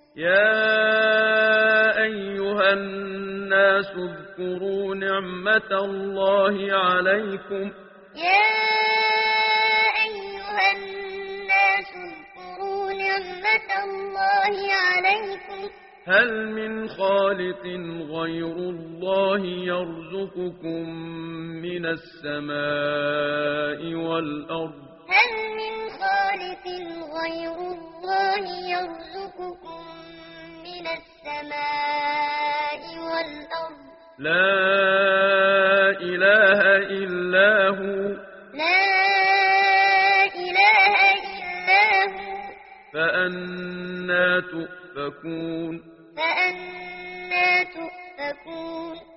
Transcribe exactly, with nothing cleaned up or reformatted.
يا أيها الناس اذكروا نعمة الله عليكم يا أيها الناس اذكروا نعمة الله عليكم هل من خالق غير الله يرزقكم من السماء والأرض هل من خالق غير الله يرزقكم من السماء والأرض لا إله إلا هو لا إله إلا هو فأنى تؤفكون فأنى تؤفكون